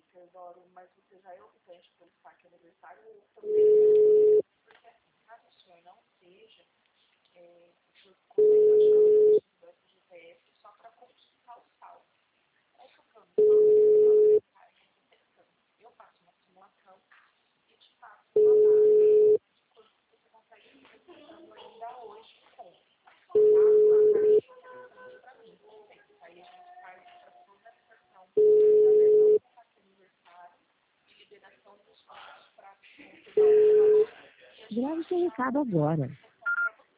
Teodoro, mas você já é optante pelo saque aniversário ou também? Porque assim, caso o senhor não seja, o senhor consegue achar o banco de GPS só para consultar o saldo. Qual que é o plano de aniversário de recepção? Eu faço uma simulação e te passo uma base de quanto você consegue recepção ainda hoje com. Só dá uma taxa interessante para mim. Aí a gente faz para toda a situação da saque aniversário e liberação dos fundos para completar o valor. Grave seu recado agora.